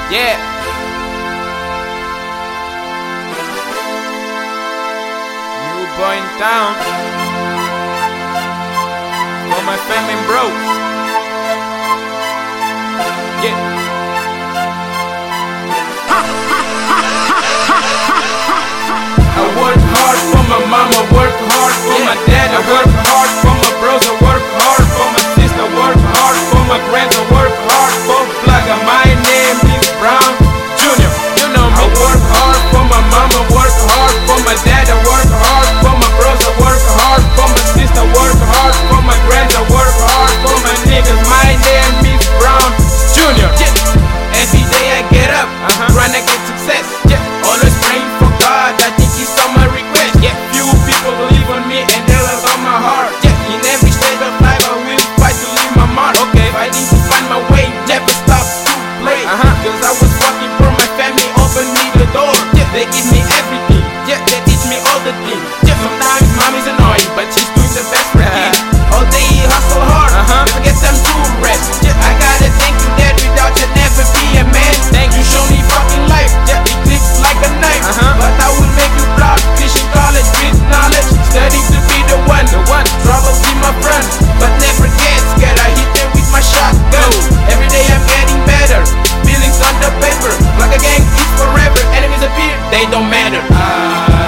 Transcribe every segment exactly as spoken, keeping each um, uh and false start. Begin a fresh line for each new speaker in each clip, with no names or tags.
Yeah. New boy in town. For my family and bros. Yeah. I work hard for my mama, work hard for yeah. my dad. I work hard for my bros, I work hard for my sister, work hard for my grants, I work hard for Blugga. My name is Brown Junior You know me. I work hard for my mama, work hard for my dad. I work hard for my bros, I work hard for my sister, work hard for my grants, I work hard for my niggas. My name is Brown Junior Yeah. Every day I get up, uh-huh. trying to get success. Yeah. Always praying for God, I think He saw my request. Yeah. Few people believe on me and they love on my heart. Yeah. In every stage of life I will fight to leave my mark. Okay. Fighting to find my way, never stop to play. Uh-huh. Cause I was working for my family, open me the door. Yeah. They give me everything. Yeah. They teach me all the things. Yeah. Sometimes mommy's annoying, but she's doing the best for kids. All day hustle hard, uh-huh. never get them to rest. Yeah. I gotta thank you, Dad. Without you never be a man. Thank you, show me fucking life. Yeah. It clicks like a knife, uh-huh. but I will make you proud. Fishing college with knowledge, studying to be the one. The one trouble be my friend, but never get scared. I hit them with my shotgun. Every day I'm getting better. Feelings on the paper, like a gang is forever. Enemies appear, they don't matter. I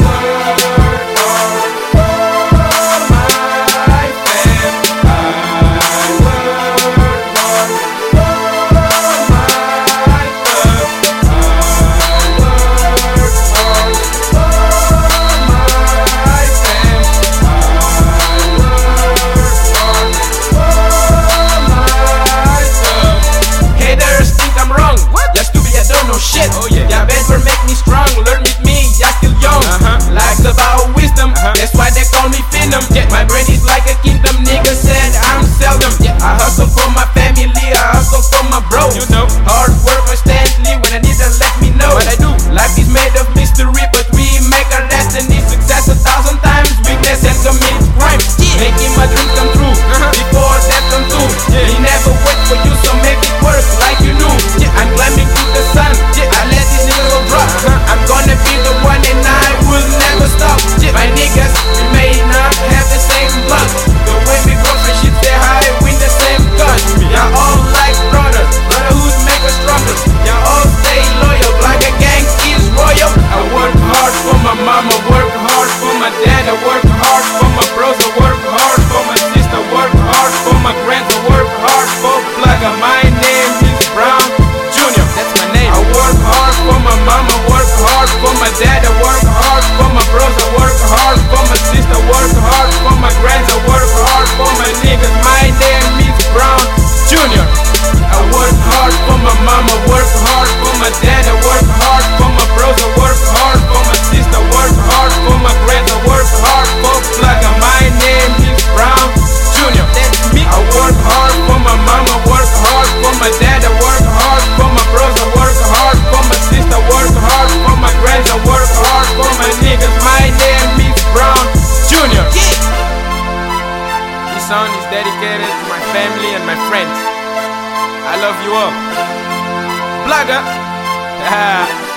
shit, oh yeah, yeah, better make me strong, learn with me, I still young. Uh-huh. Life's about wisdom, uh-huh. that's why they call me Venom. Yeah. My brain is like a kingdom, nigga said I'm seldom. Yeah. I hustle for my family, I hustle for my bros. You know, hard work constantly, when I need them let me know what I do. Life is made of mystery, but we make our destiny. Success a thousand times, weakness and commit crimes. Yeah. Making my dreams come true, uh-huh. before death come true. Yeah. He never wait for you, so make it work like you knew. Yeah. I'm climbing to the sun. Yeah. I let these niggas go drop. Uh-huh. I'm gonna be the one and I will never stop. Yeah. My niggas, we may not have the same blood. The way we grow friendships, they high, win the same gun. Y'all all like brothers, brotherhood make us stronger. Y'all all stay loyal, like a gang is royal. I work hard for my mama, work hard for my dad. I work hard for my bros, I work hard for my sister, work hard for my grants, I work hard for Blugga. My name is Brown Junior That's my name. I work hard for my mama, work hard for my dad. I work hard for my bros, I work hard for my sister, work hard for my grants, I work hard for my niggas. My name is Brown Junior I work hard for my mama, work hard for my dad. I work hard for my bros, I work hard for my sister, work hard for my grants, I work hard for Blugga. My name is Brown Junior That's me. I work hard for my mama, work hard for my dad. I work hard for my bros, I work hard for my sister, work hard for my grants, I work hard for my niggas. My name is Brown Junior Yeah. This song is dedicated to my family and my friends. I love you all. Blugga.